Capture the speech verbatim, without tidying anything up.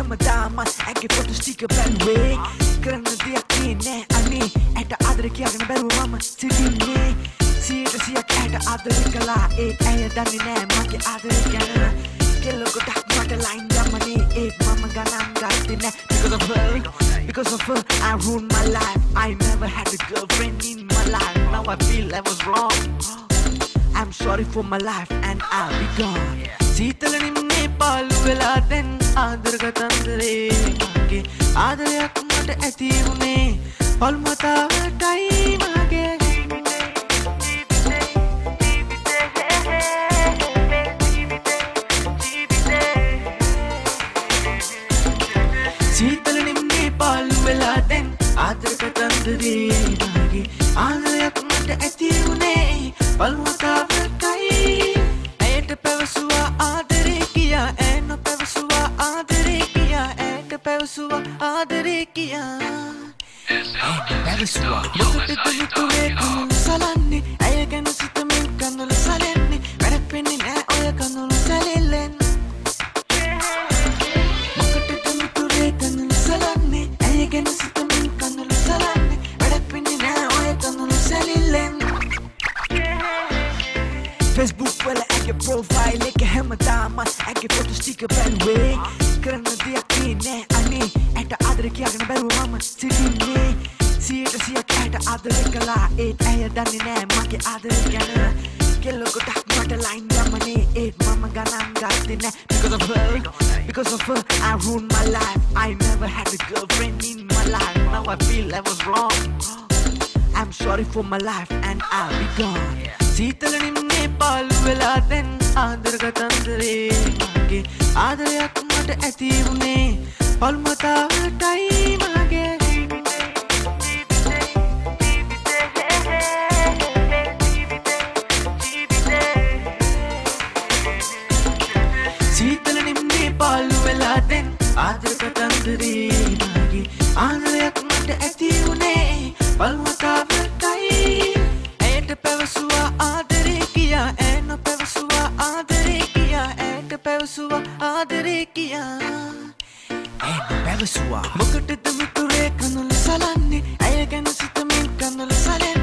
හැමදාම ඇගේ ෆොටෝස් ටික බැලුවේ කරන්න දෙයක් නෑ අනේ ඇට ආදර කියගෙන බැලුව මම සිටින්නේ සියයට සියයක් ඇට ආදර කළා ඒ ඇය දන්නේ නෑ මගේ ආදර ගැන කෙල්ල ගොඩක් මට ලයින් ගමනේ ඒත් මම ගණන් ගත්තේ නෑ because of her because of her I ruined my life I never had a girlfriend in my life now I feel I was wrong I'm sorry for my life and I'll be gone සීතල නිම්නේ පාළු වෙලා දැන් ආදර කතන්දරේ මගේ ආදරයක් මට ඇති වුණේ පල්මතාවටයි මගේ සීතල නිම්නේ පාළු වෙලා දැන් ආදර කතන්දරේ මගේ ආදරයක් මට ඇති වුණේ පල්මතාවටයි ඇයට පැවසුවා ආදරේ කියා ඇය නොපැවසුවා ආදරේ කියා ඇයට පැවසුවා ආදරේ කියා ඇයට පැවසුවා මොකටද මිතුරේ කනුල සලන්නේ ඇය ගැන සිතමින් කනුල සලන්නේ වැඩක් වෙන්නේ නෑ ඔය කනුල සැලෙල්ලෙන් මොකටද මිතුරේ කනුල සලන්නේ ඇය ගැන සිතමින් කනුල සලන්නේ වැඩක් වෙන්නේ නෑ ඔය කනුල සැලෙල්ලෙන් Facebook වල ඇගේ ප්‍රොෆයිල් එක හැමදාම ඇගේ ෆොටෝස් ටික බැලුවේ කරන්න දෙයක් නෑ අනේ ඇට ආදර කියගෙන බැලුව මම සිටින්නේ සියයට සියයක් ඇට ආදර කළා ඒත් ඇය දන්නේ නෑ මගේ ආදර ගැන කෙල්ල ගොඩක් මට ලයින් ගමනේ ඒත් මම ගණන් ගත්තේ නෑ because of her because of her I ruined my life I never had a girlfriend in my life now I feel I was wrong I'm sorry for my life and I'll be gone සීතල නිම්නේ පාළු වෙලා දැන් ආදර කතන්දරේ මගේ ආදරයක් මට ඇති වුණේ පල්මතාවටයි මගේ සීතල නිම්නේ පාළු වෙලා දැන් ආදර කතන්දරේ මගේ ආදරයක් මට ඇති වුණේ පල්මතාවටයි ඇයට පැවසුවා ආදරේ කියා ඇය නොපැවසුවා ආදරේ කියා ඇයට පැවසුවා ආදරේ කියා ඇය නොපැවසුවා මොකටද මිතුරේ කනුල සලන්නේ ඇය ගැන සිතමින් කනුල සලන්නේ